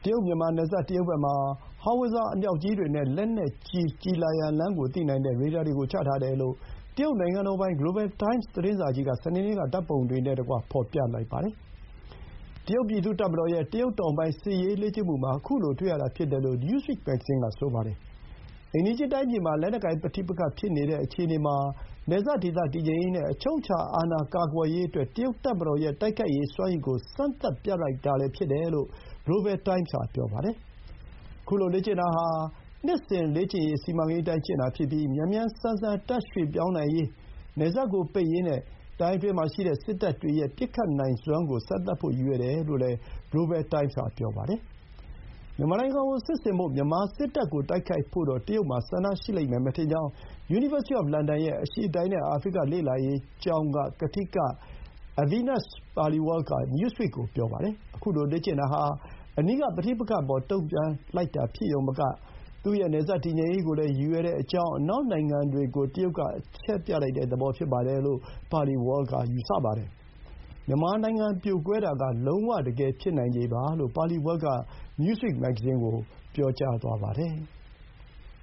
တရုတ်-မြန်မာနယ်စပ် တရုတ်ဘက်မှာ ဟောင်ဝစ်ဇာအမြောက်ကြီးတွေနဲ့ လက်နက်ကြီး ကျည်လာရန်လမ်းကိုသိနိုင်တဲ့ ရေဒါတွေကို ချထားတယ်လို့ တရုတ်နိုင်ငံတော်ပိုင် Global Times သတင်းစာကြီးက စနေနေ့က ဓာတ်ပုံတွေနဲ့တကွ ဖော်ပြလိုက်ပါတယ်။ တရုတ်ပြည်သူ့တပ်မတော်ရဲ့ တရုတ်တောင်ပိုင်း စစ်ရေးလေ့ကျင့်မှုမှာ ခုလို တွေ့ရတာဖြစ်တယ်လို့ Newsweek မဂ္ဂဇင်းက ဆိုပါတယ်။ အိမ်နီးချင်းတိုင်းပြည်မှာ လက်နက်ကိုင်ပဋိပက္ခဖြစ်နေတဲ့အခြေအနေမှာ နယ်စပ်ဒေသတည်ငြိမ်ရေးနဲ့ အချုပ်အခြာအာဏာကာကွယ်ရေးအတွက် တရုတ်တပ်မတော်ရဲ့ တိုက်ခိုက်ရေးစွမ်းရည်ကို စမ်းသပ်ပြလိုက်တာလည်းဖြစ်တယ်လို့ Global Times က ပြောပါတယ်။ ခုလို လေ့ကျင့်တာဟာ နှစ်စဉ်လေ့ကျင့်ရေးစီမံကိန်းအတိုင်း ကျင့်တာဖြစ်ပြီး မြန်မြန်ဆန်ဆန် တပ်ရွှေ့ပြောင်းနိုင်ရေး၊ နယ်စပ်ကိုပိတ်ရေးနဲ့ တိုင်းအတွင်းမှာရှိတဲ့ စစ်တပ်တွေရဲ့ ပစ်ခတ်နိုင်စွမ်းကို စမ်းသပ်ဖို့ ရည်ရွယ်တယ်လို့လည်း Global Times က ပြောပါတယ်။ မြန်မာနိုင်ငံကိုစစ်ဆင်ဖို့ မြန်မာစစ်တပ်ကိုတိုက်ခိုက်ဖို့တော့ တရုတ်မှာ ဆန္ဒရှိလိမ့်မယ်မထင်ကြောင်း University of London ရဲ့ အရှေ့အလယ်နဲ့ အာဖရိကလေ့လာရေးကျောင်းက ကထိက Avinash Paliwal က Newsweek ကို ပြောပါတယ်။ ခုလိုလေ့ကျင့်တာဟာ အနီးကပဋိပက္ခအပေါ် တုံ့ပြန်လိုက်တာဖြစ်ရုံမက သူ့ရဲ့နယ်စပ်တည်ငြိမ်ရေးကိုလည်း ရည်ရွယ်ကြောင်း အနောက်နိုင်ငံတွေကို တရုတ်ကအချက်ပြလိုက်တဲ့သဘောဖြစ်တယ်လို့ Paliwal က ယူဆပါတယ်။ မြန်မာနိုင်ငံပြိုကွဲတာက လုံးဝတကယ်ဖြစ်နိုင်ခြေပါလို့ Paliwal က Newsweek မဂ္ဂဇင်းကို ပြောသွားပါတယ်။